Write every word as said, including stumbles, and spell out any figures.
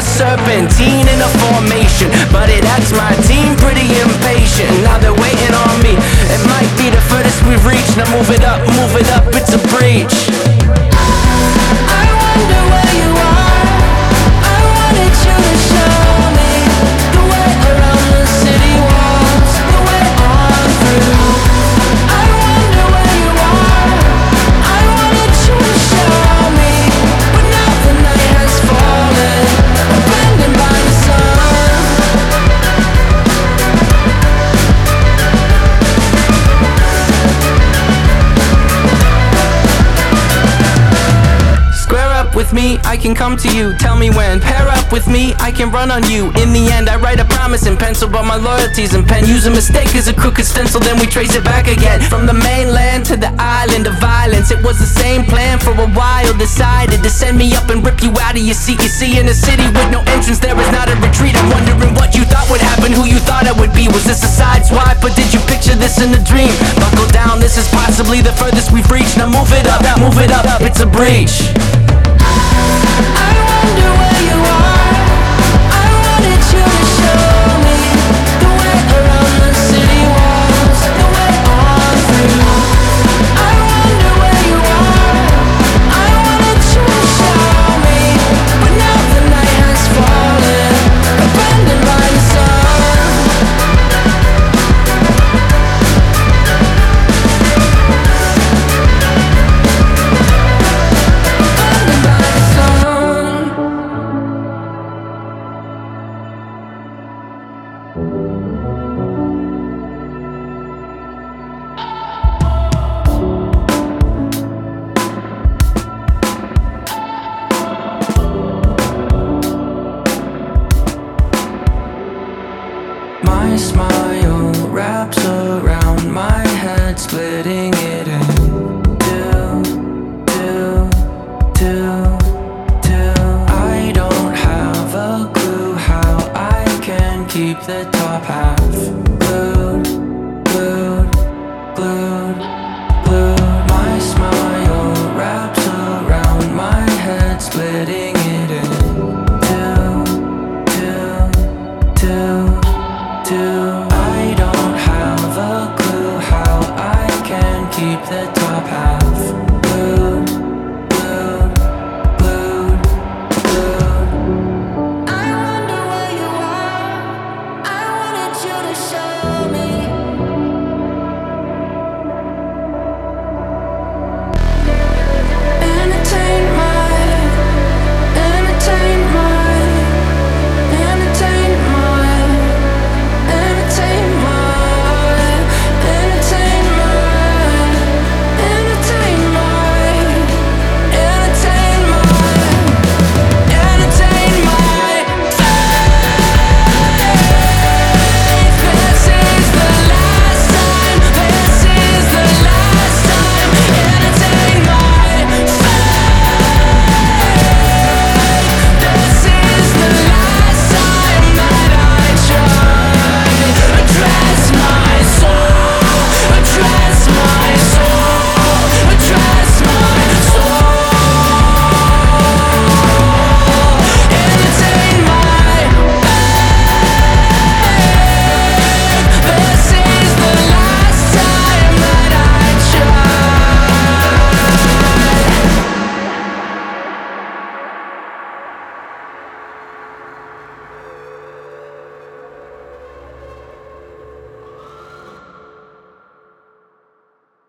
serpentine in a formation, but it acts my team pretty impatient. Now they're waiting on me. It might be the furthest we've reached. Now move it up, move it up, it's a breach. I wonder where you are. I wanted you to show me the way around the city walls, the way on through. I wonder where you are. I wanted you to show me, but now the night has fallen, abandoned by the sun. Square up with me, I can come to you. Tell me when. Pair up with me, I can run on you. In the end, I write a promise in pencil, but my loyalty's in pen. Use a mistake as a crooked stencil, then we trace it back again. From the mainland to the island of violence, it was the same plan for a while. Decided to send me up and rip you out of your seat. You see, in a city with no entrance, there is not a retreat. I'm wondering what you thought would happen, who you thought I would be. Was this a side swipe, or did you picture this in a dream? Buckle down, this is possibly the furthest we've reached. Now move it up, move it up, it's a breach. I wonder where you are. I wanted you to show me the way around the city walls, the way on through. I wonder where you are. I wanted you to show me, but now the night has fallen, abandoned by the sun. Abandoned by the sun. My smile wraps around my head, splitting it in two, two, two, two. I don't have a clue how I can keep the